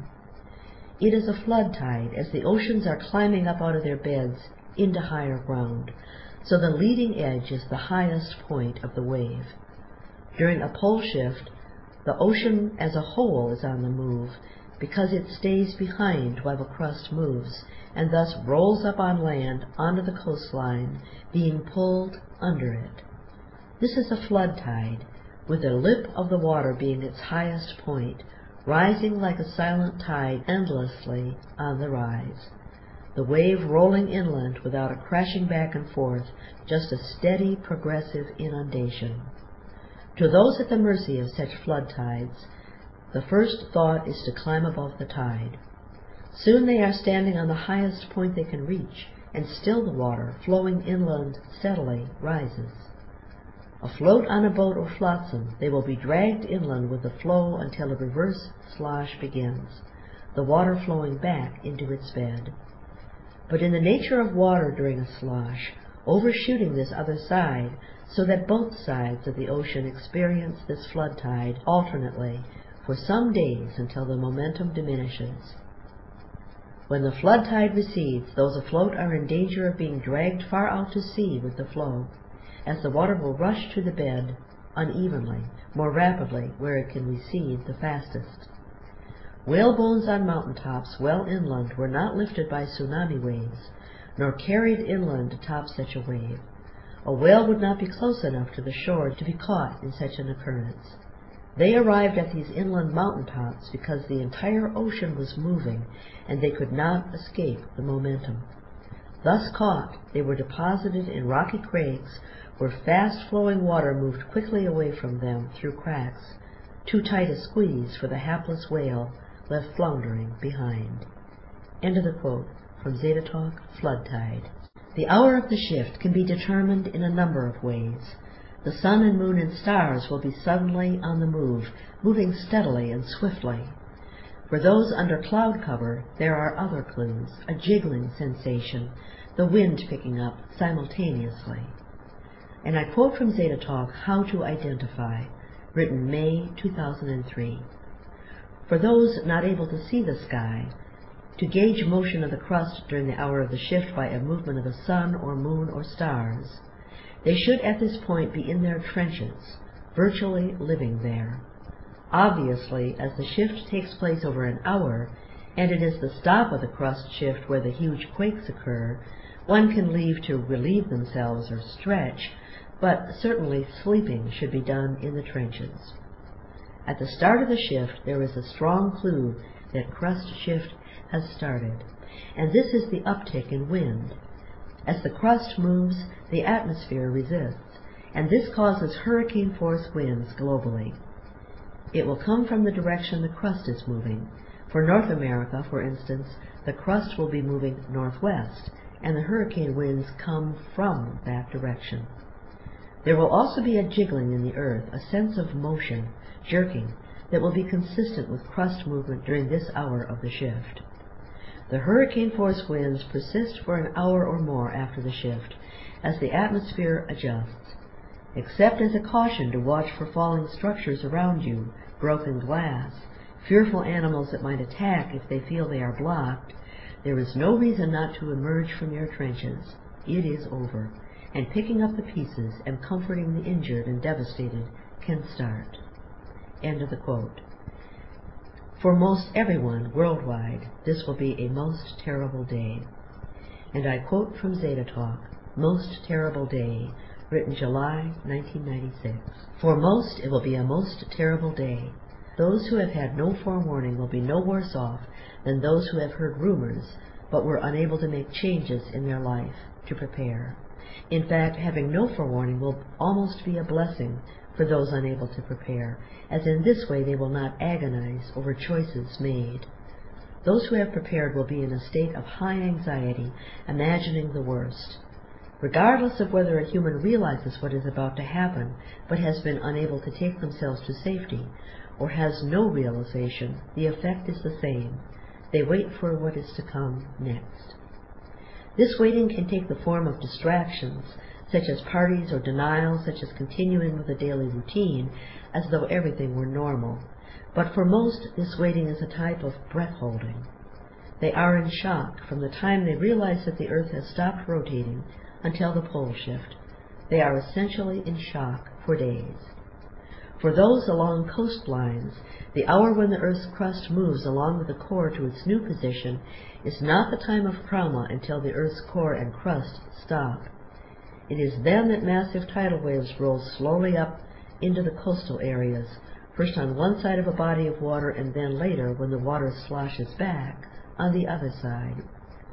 It is a flood tide, as the oceans are climbing up out of their beds into higher ground, so the leading edge is the highest point of the wave. During a pole shift, the ocean as a whole is on the move, because it stays behind while the crust moves, and thus rolls up on land onto the coastline, being pulled under it. This is a flood tide, with the lip of the water being its highest point, rising like a silent tide endlessly on the rise. The wave rolling inland without a crashing back and forth, just a steady, progressive inundation. To those at the mercy of such flood tides, the first thought is to climb above the tide. Soon they are standing on the highest point they can reach, and still the water, flowing inland steadily, rises. Afloat on a boat or flotsam, they will be dragged inland with the flow until a reverse slosh begins, the water flowing back into its bed. But in the nature of water during a slosh, overshooting this other side, so that both sides of the ocean experience this flood tide alternately for some days until the momentum diminishes. When the flood tide recedes, those afloat are in danger of being dragged far out to sea with the flow, as the water will rush to the bed unevenly, more rapidly where it can recede the fastest. Whalebones on mountain tops well inland were not lifted by tsunami waves, nor carried inland atop such a wave. A whale would not be close enough to the shore to be caught in such an occurrence. They arrived at these inland mountain tops because the entire ocean was moving, and they could not escape the momentum. Thus caught, they were deposited in rocky crags where fast-flowing water moved quickly away from them through cracks, too tight a squeeze for the hapless whale left floundering behind. End of the quote from Zeta Talk, Flood Tide. The hour of the shift can be determined in a number of ways. The sun and moon and stars will be suddenly on the move, moving steadily and swiftly. For those under cloud cover, there are other clues, a jiggling sensation, the wind picking up simultaneously. And I quote from Zeta Talk, How to Identify, written May two thousand three. For those not able to see the sky, to gauge motion of the crust during the hour of the shift by a movement of the sun or moon or stars, they should at this point be in their trenches, virtually living there. Obviously, as the shift takes place over an hour, and it is the stop of the crust shift where the huge quakes occur, one can leave to relieve themselves or stretch, but certainly sleeping should be done in the trenches. At the start of the shift, there is a strong clue that crust shift has started, and this is the uptick in wind. As the crust moves, the atmosphere resists, and this causes hurricane-force winds globally. It will come from the direction the crust is moving, For North America, for instance, the crust will be moving northwest, and the hurricane winds come from that direction. There will also be a jiggling in the earth, a sense of motion, jerking, that will be consistent with crust movement during this hour of the shift. The hurricane force winds persist for an hour or more after the shift, as the atmosphere adjusts. Except as a caution to watch for falling structures around you, broken glass, fearful animals that might attack if they feel they are blocked, there is no reason not to emerge from your trenches. It is over, and picking up the pieces and comforting the injured and devastated can start. End of the quote. For most everyone worldwide, this will be a most terrible day. And I quote from Zeta Talk, Most Terrible Day, written July nineteen ninety-six. For most, it will be a most terrible day. Those who have had no forewarning will be no worse off than those who have heard rumors, but were unable to make changes in their life to prepare. In fact, having no forewarning will almost be a blessing for those unable to prepare, as in this way they will not agonize over choices made. Those who have prepared will be in a state of high anxiety, imagining the worst. Regardless of whether a human realizes what is about to happen, but has been unable to take themselves to safety, or has no realization, the effect is the same. They wait for what is to come next. This waiting can take the form of distractions, such as parties, or denial, such as continuing with a daily routine, as though everything were normal. But for most, this waiting is a type of breath-holding. They are in shock from the time they realize that the Earth has stopped rotating until the pole shift. They are essentially in shock for days. For those along coastlines, the hour when the Earth's crust moves along with the core to its new position is not the time of trauma until the Earth's core and crust stop. It is then that massive tidal waves roll slowly up into the coastal areas, first on one side of a body of water and then later, when the water sloshes back, on the other side.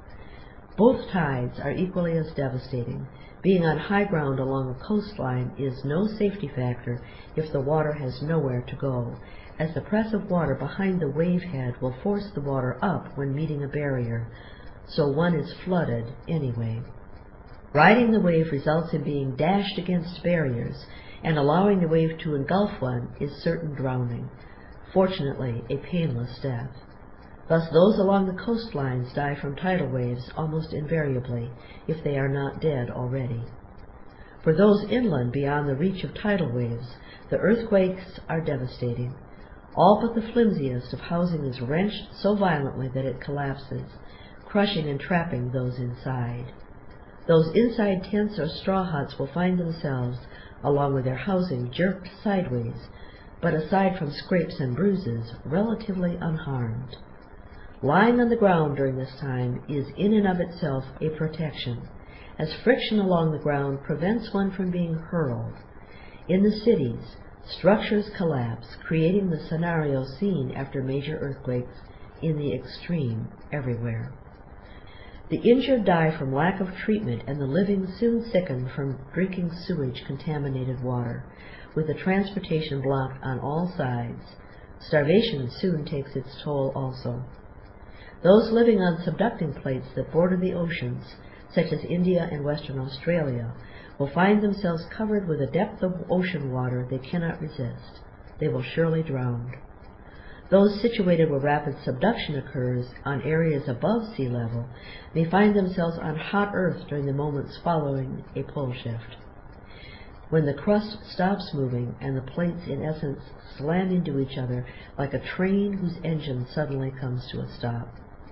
Both tides are equally as devastating. Being on high ground along a coastline is no safety factor if the water has nowhere to go, as the press of water behind the wave head will force the water up when meeting a barrier, so one is flooded anyway. Riding the wave results in being dashed against barriers, and allowing the wave to engulf one is certain drowning, fortunately a painless death. Thus those along the coastlines die from tidal waves almost invariably, if they are not dead already. For those inland beyond the reach of tidal waves, the earthquakes are devastating. All but the flimsiest of housing is wrenched so violently that it collapses, crushing and trapping those inside. Those inside tents or straw huts will find themselves, along with their housing, jerked sideways, but aside from scrapes and bruises, relatively unharmed. Lying on the ground during this time is in and of itself a protection, as friction along the ground prevents one from being hurled. In the cities, structures collapse, creating the scenario seen after major earthquakes in the extreme everywhere. The injured die from lack of treatment, and the living soon sicken from drinking sewage-contaminated water, with the transportation blocked on all sides. Starvation soon takes its toll also. Those living on subducting plates that border the oceans, such as India and Western Australia, will find themselves covered with a depth of ocean water they cannot resist. They will surely drown. Those situated where rapid subduction occurs on areas above sea level may find themselves on hot earth during the moments following a pole shift, when the crust stops moving and the plates in essence slam into each other like a train whose engine suddenly comes to a stop.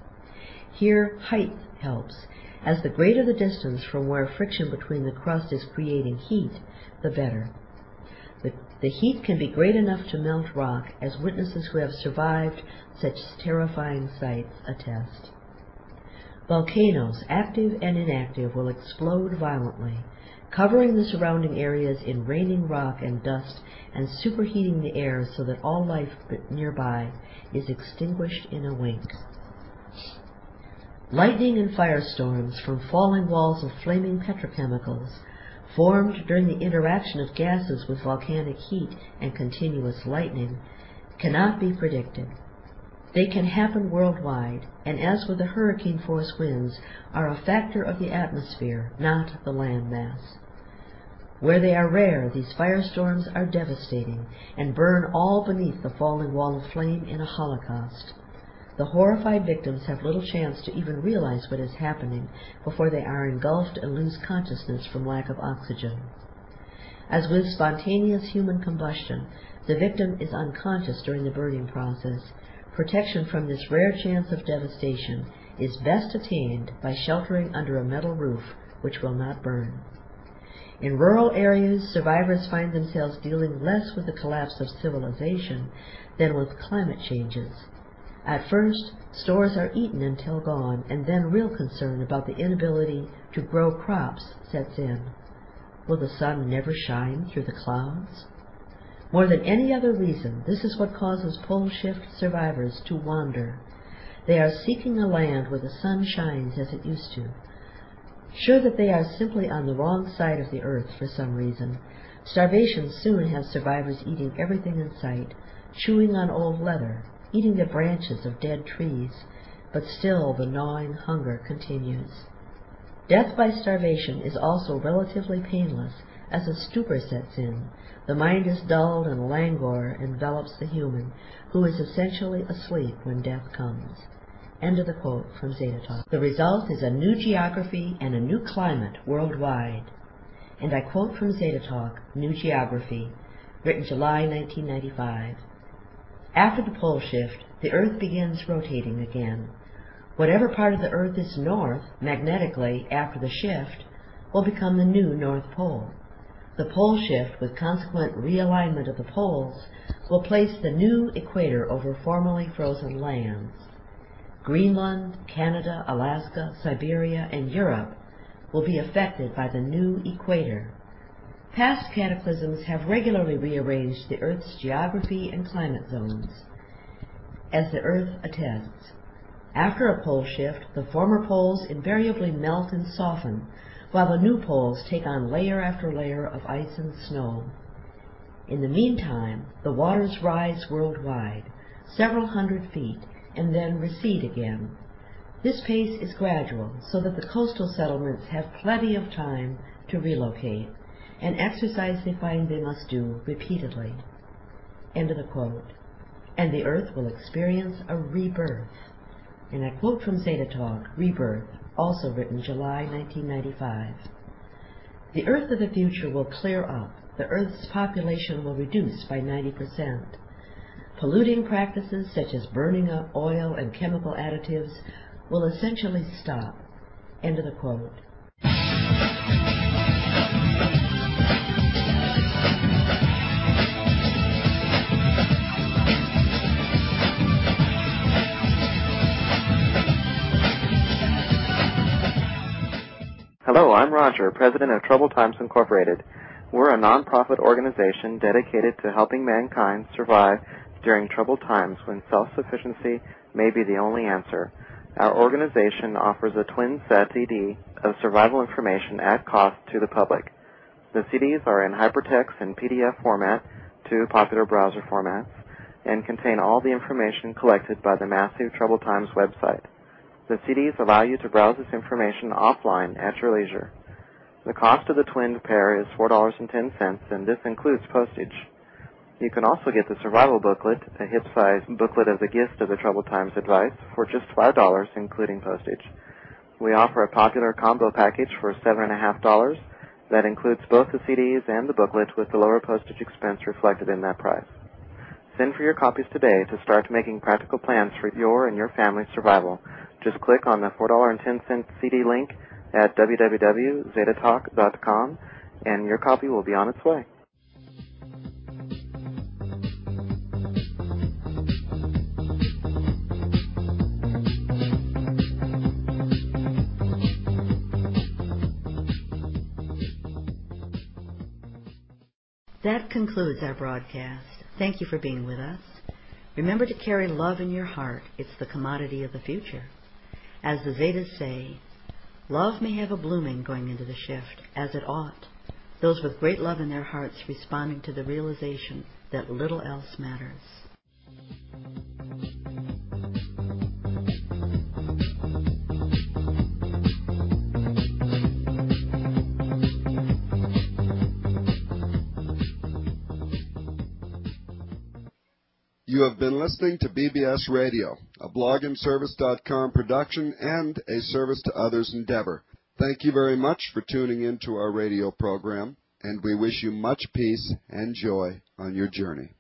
Here height helps, as the greater the distance from where friction between the crust is creating heat, the better. The, the heat can be great enough to melt rock, as witnesses who have survived such terrifying sights attest. Volcanoes, active and inactive, will explode violently, covering the surrounding areas in raining rock and dust and superheating the air so that all life nearby is extinguished in a wink. Lightning and firestorms from falling walls of flaming petrochemicals, formed during the interaction of gases with volcanic heat and continuous lightning, cannot be predicted. They can happen worldwide, and as with the hurricane-force winds, are a factor of the atmosphere, not the land mass. Where they are rare, these firestorms are devastating and burn all beneath the falling wall of flame in a holocaust. The horrified victims have little chance to even realize what is happening before they are engulfed and lose consciousness from lack of oxygen. As with spontaneous human combustion, the victim is unconscious during the burning process. Protection from this rare chance of devastation is best attained by sheltering under a metal roof which will not burn. In rural areas, survivors find themselves dealing less with the collapse of civilization than with climate changes. At first, stores are eaten until gone, and then real concern about the inability to grow crops sets in. Will the sun never shine through the clouds? More than any other reason, this is what causes pole shift survivors to wander. They are seeking a land where the sun shines as it used to. Sure that they are simply on the wrong side of the earth for some reason, starvation soon has survivors eating everything in sight, chewing on old leather, eating the branches of dead trees, but still the gnawing hunger continues. Death by starvation is also relatively painless, as a stupor sets in. The mind is dulled and languor envelops the human, who is essentially asleep when death comes. End of the quote from Zeta Talk. The result is a new geography and a new climate worldwide. And I quote from Zeta Talk, New Geography, written July nineteen ninety-five. After the pole shift, the Earth begins rotating again. Whatever part of the Earth is north, magnetically, after the shift, will become the new North Pole. The pole shift, with consequent realignment of the poles, will place the new equator over formerly frozen lands. Greenland, Canada, Alaska, Siberia, and Europe will be affected by the new equator. Past cataclysms have regularly rearranged the Earth's geography and climate zones. As the Earth attests, after a pole shift, the former poles invariably melt and soften, while the new poles take on layer after layer of ice and snow. In the meantime, the waters rise worldwide, several hundred feet, and then recede again. This pace is gradual, so that the coastal settlements have plenty of time to relocate, an exercise they find they must do repeatedly. End of the quote. And the Earth will experience a rebirth. And I quote from Zeta Talk, Rebirth, also written July nineteen ninety-five. The Earth of the future will clear up. The Earth's population will reduce by ninety percent. Polluting practices such as burning up oil and chemical additives will essentially stop. End of the quote. Hello, I'm Roger, president of Troubled Times Incorporated. We're a nonprofit organization dedicated to helping mankind survive during troubled times when self-sufficiency may be the only answer. Our organization offers a twin-set C D of survival information at cost to the public. The C Ds are in hypertext and P D F format, two popular browser formats, and contain all the information collected by the massive Troubled Times website. The C Ds allow you to browse this information offline at your leisure. The cost of the twinned pair is four dollars and ten cents, and this includes postage. You can also get the survival booklet, a hip-size booklet as a gift of the Troubled Times advice, for just five dollars, including postage. We offer a popular combo package for seven dollars and fifty cents that includes both the C Ds and the booklet with the lower postage expense reflected in that price. Send for your copies today to start making practical plans for your and your family's survival. Just click on the four dollars and ten cents C D link at w w w dot zeta talk dot com, and your copy will be on its way. That concludes our broadcast. Thank you for being with us. Remember to carry love in your heart. It's the commodity of the future. As the Zetas say, love may have a blooming going into the shift, as it ought, those with great love in their hearts responding to the realization that little else matters. You have been listening to B B S Radio, a blog and service dot com production and a service to others endeavor. Thank you very much for tuning in to our radio program, and we wish you much peace and joy on your journey.